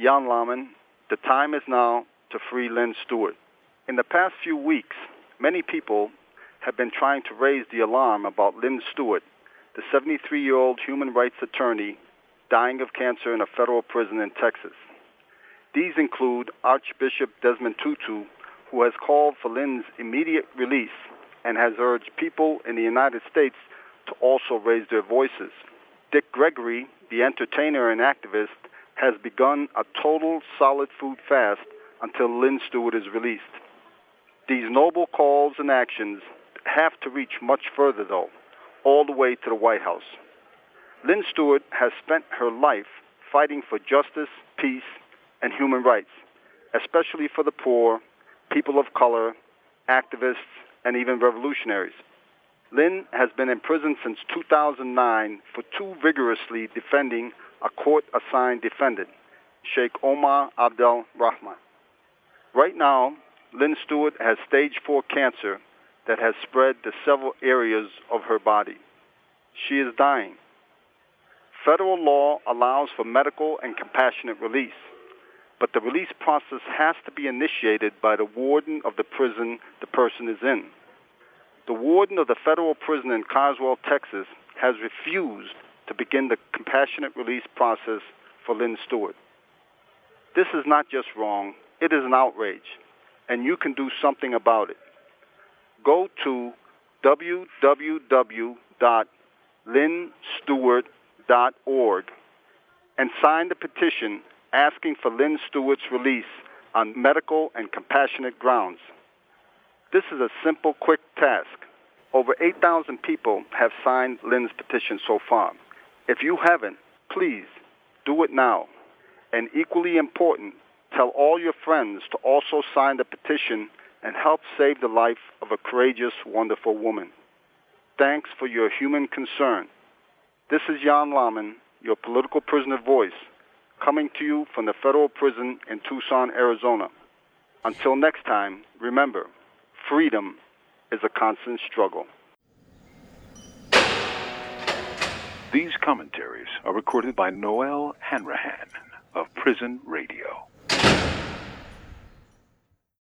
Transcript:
Jan Laman, the time is now to free Lynn Stewart. In the past few weeks, many people have been trying to raise the alarm about Lynn Stewart, the 73-year-old human rights attorney dying of cancer in a federal prison in Texas. These include Archbishop Desmond Tutu, who has called for Lynn's immediate release and has urged people in the United States to also raise their voices. Dick Gregory, the entertainer and activist, has begun a total solid food fast until Lynn Stewart is released. These noble calls and actions have to reach much further, though, all the way to the White House. Lynn Stewart has spent her life fighting for justice, peace, and human rights, especially for the poor, people of color, activists, and even revolutionaries. Lynn has been in prison since 2009 for too vigorously defending a court-assigned defendant, Sheikh Omar Abdel Rahman. Right now, Lynn Stewart has stage 4 cancer that has spread to several areas of her body. She is dying. Federal law allows for medical and compassionate release, but the release process has to be initiated by the warden of the prison the person is in. The warden of the federal prison in Carswell, Texas, has refused to begin the compassionate release process for Lynn Stewart. This is not just wrong, it is an outrage, and you can do something about it. Go to www.lynnstewart.org and sign the petition asking for Lynn Stewart's release on medical and compassionate grounds. This is a simple, quick task. Over 8,000 people have signed Lynn's petition so far. If you haven't, please do it now. And equally important, tell all your friends to also sign the petition and help save the life of a courageous, wonderful woman. Thanks for your human concern. This is Jan Laman, your political prisoner voice, coming to you from the federal prison in Tucson, Arizona. Until next time, remember, freedom is a constant struggle. These commentaries are recorded by Noel Hanrahan of Prison Radio.